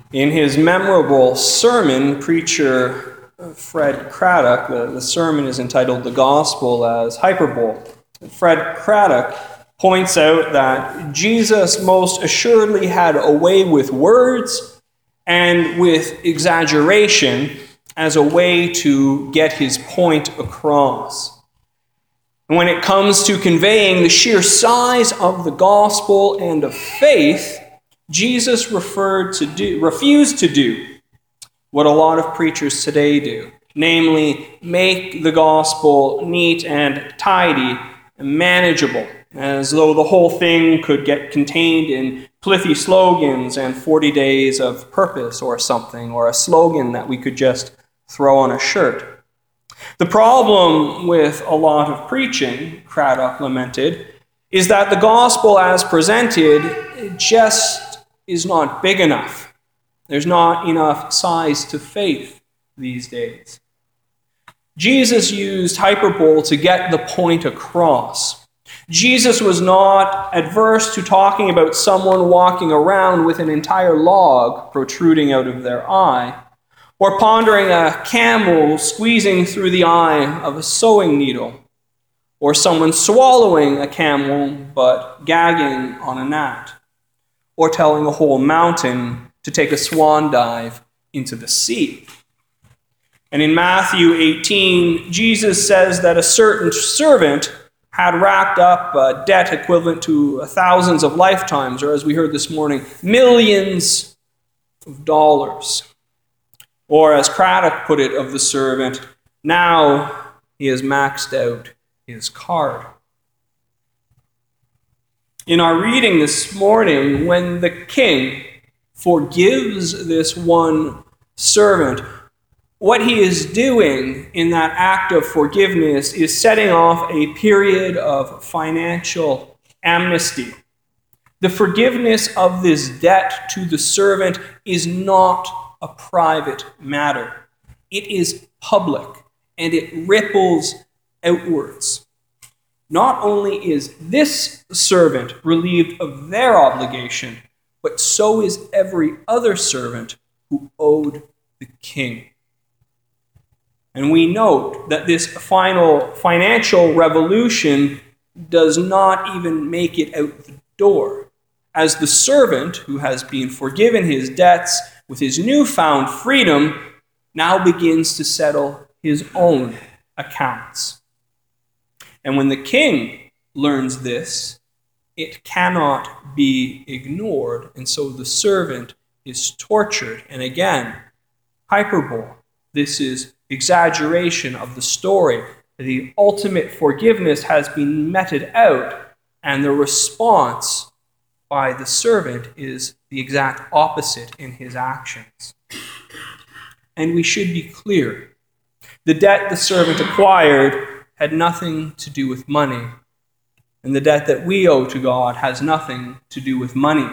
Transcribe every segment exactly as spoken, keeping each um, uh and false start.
In his memorable sermon, preacher Fred Craddock, the, the sermon is entitled The Gospel as Hyperbole. Fred Craddock points out that Jesus most assuredly had a way with words and with exaggeration as a way to get his point across. And when it comes to conveying the sheer size of the gospel and of faith, Jesus referred to do, refused to do what a lot of preachers today do, namely make the gospel neat and tidy and manageable, as though the whole thing could get contained in pithy slogans and forty days of purpose or something, or a slogan that we could just throw on a shirt. The problem with a lot of preaching, Craddock lamented, is that the gospel as presented just is not big enough. There's not enough size to faith these days. Jesus used hyperbole to get the point across. Jesus was not adverse to talking about someone walking around with an entire log protruding out of their eye, or pondering a camel squeezing through the eye of a sewing needle, or someone swallowing a camel but gagging on a gnat, or telling a whole mountain to take a swan dive into the sea. And in Matthew eighteen, Jesus says that a certain servant had racked up a debt equivalent to thousands of lifetimes, or as we heard this morning, millions of dollars. Or as Craddock put it of the servant, now he has maxed out his card. In our reading this morning, when the king forgives this one servant, what he is doing in that act of forgiveness is setting off a period of financial amnesty. The forgiveness of this debt to the servant is not a private matter. It is public, and it ripples outwards. Not only is this servant relieved of their obligation, but so is every other servant who owed the king. And we note that this final financial revolution does not even make it out the door, as the servant who has been forgiven his debts with his newfound freedom now begins to settle his own accounts. And when the king learns this, it cannot be ignored, and so the servant is tortured. And again, hyperbole. This is exaggeration of the story. The ultimate forgiveness has been meted out, and the response by the servant is the exact opposite in his actions. And we should be clear. The debt the servant acquired had nothing to do with money, and the debt that we owe to God has nothing to do with money.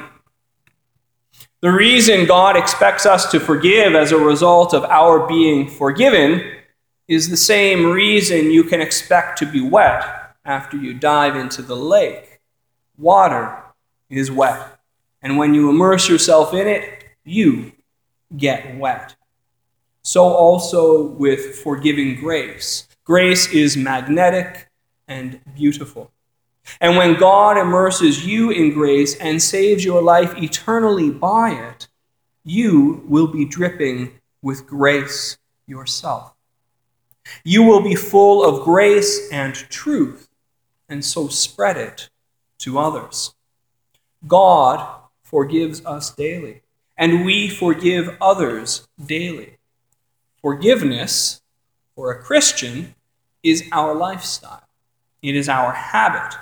The reason God expects us to forgive as a result of our being forgiven is the same reason you can expect to be wet after you dive into the lake. Water is wet, and when you immerse yourself in it, you get wet. So also with forgiving grace. Grace is magnetic and beautiful. And when God immerses you in grace and saves your life eternally by it, you will be dripping with grace yourself. You will be full of grace and truth, and so spread it to others. God forgives us daily, and we forgive others daily. Forgiveness, for a Christian, is our lifestyle. It is our habit.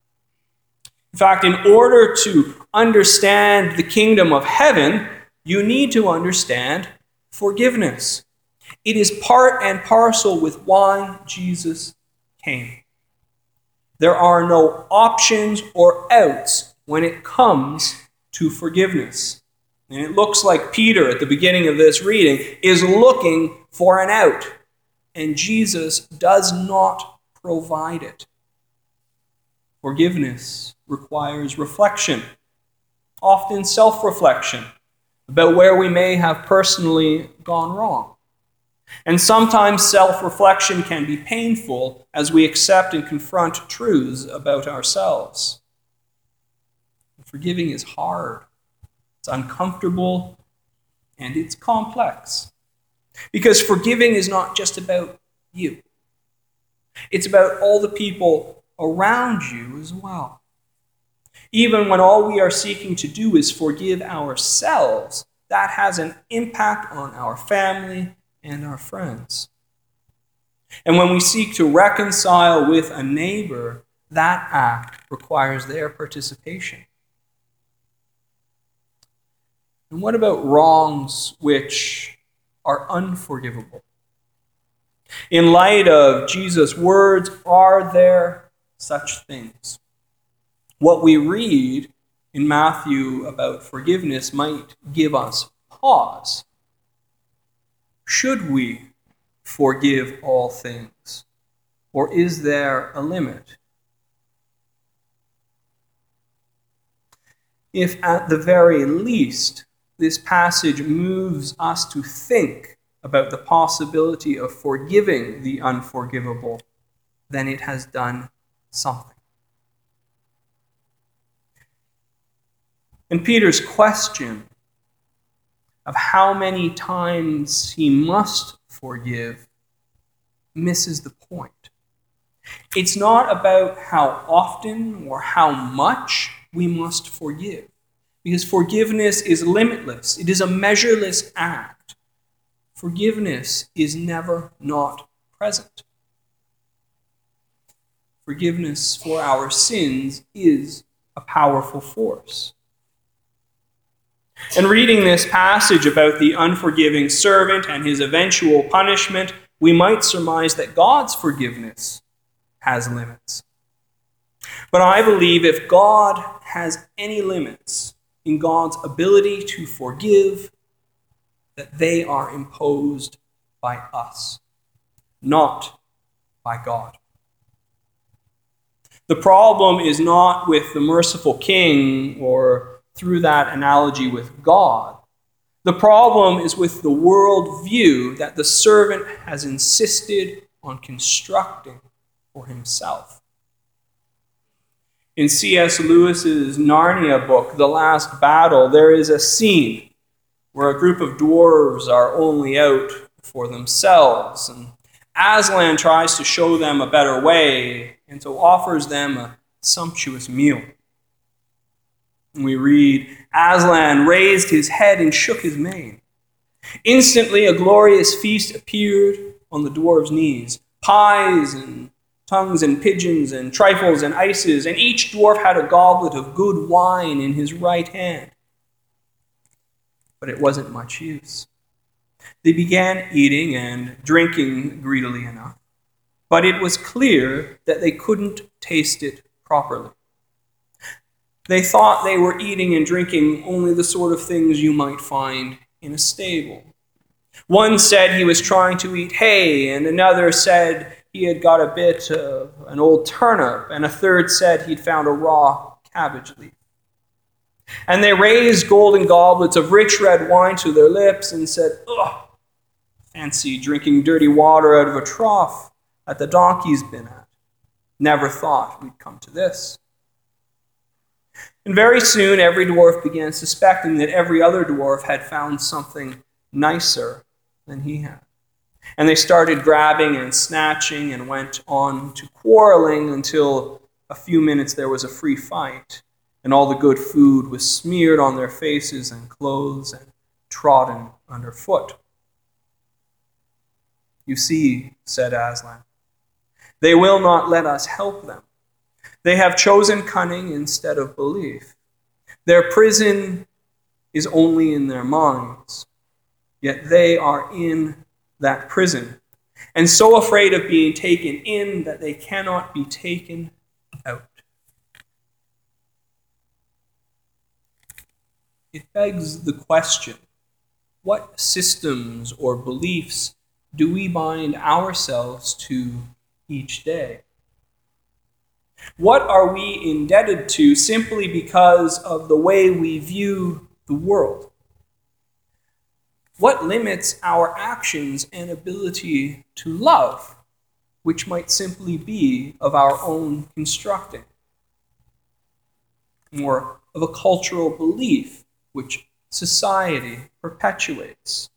In fact, in order to understand the kingdom of heaven, you need to understand forgiveness. It is part and parcel with why Jesus came. There are no options or outs when it comes to forgiveness. And it looks like Peter, at the beginning of this reading, is looking for an out. And Jesus does not provide it. Forgiveness requires reflection, often self-reflection. about where we may have personally gone wrong. And sometimes self-reflection can be painful as we accept and confront truths about ourselves. Forgiving is hard, it's uncomfortable, and it's complex. Because forgiving is not just about you. It's about all the people around you as well. Even when all we are seeking to do is forgive ourselves, that has an impact on our family and our friends. And when we seek to reconcile with a neighbor, that act requires their participation. And what about wrongs which are unforgivable? In light of Jesus' words, are there such things? What we read in Matthew about forgiveness might give us pause. Should we forgive all things? Or is there a limit? If at the very least this passage moves us to think about the possibility of forgiving the unforgivable, then it has done something. And Peter's question of how many times he must forgive misses the point. It's not about how often or how much we must forgive, because forgiveness is limitless. It is a measureless act. Forgiveness is never not present. Forgiveness for our sins is a powerful force. And reading this passage about the unforgiving servant and his eventual punishment, we might surmise that God's forgiveness has limits. But I believe if God has any limits in God's ability to forgive, that they are imposed by us, not by God. The problem is not with the merciful king or through that analogy with God. The problem is with the worldview that the servant has insisted on constructing for himself. In C S Lewis's Narnia book, The Last Battle, there is a scene where a group of dwarves are only out for themselves, and Aslan tries to show them a better way, and so offers them a sumptuous meal. And we read, Aslan raised his head and shook his mane. Instantly, a glorious feast appeared on the dwarves' knees. Pies and tongues and pigeons and trifles and ices, and each dwarf had a goblet of good wine in his right hand. But it wasn't much use. They began eating and drinking greedily enough, but it was clear that they couldn't taste it properly. They thought they were eating and drinking only the sort of things you might find in a stable. One said he was trying to eat hay, and another said he had got a bit of an old turnip, and a third said he'd found a raw cabbage leaf. And they raised golden goblets of rich red wine to their lips and said, ugh, fancy drinking dirty water out of a trough that the donkey's been at. Never thought we'd come to this. And very soon, every dwarf began suspecting that every other dwarf had found something nicer than he had. And they started grabbing and snatching and went on to quarreling until a few minutes there was a free fight, and all the good food was smeared on their faces and clothes and trodden underfoot. You see, said Aslan, they will not let us help them. They have chosen cunning instead of belief. Their prison is only in their minds, yet they are in that prison, and so afraid of being taken in that they cannot be taken out. It begs the question, what systems or beliefs do we bind ourselves to each day? What are we indebted to simply because of the way we view the world? What limits our actions and ability to love, which might simply be of our own constructing, or of a cultural belief which society perpetuates?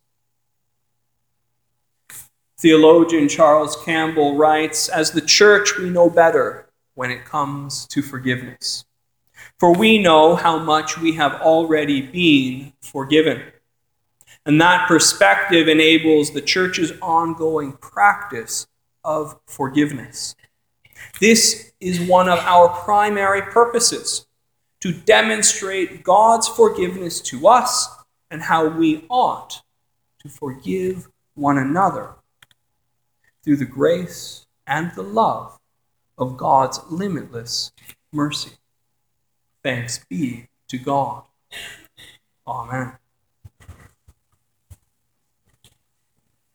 Theologian Charles Campbell writes, "As the church, we know better when it comes to forgiveness. For we know how much we have already been forgiven. And that perspective enables the church's ongoing practice of forgiveness. This is one of our primary purposes, to demonstrate God's forgiveness to us and how we ought to forgive one another through the grace and the love of God's limitless mercy. Thanks be to God. Amen."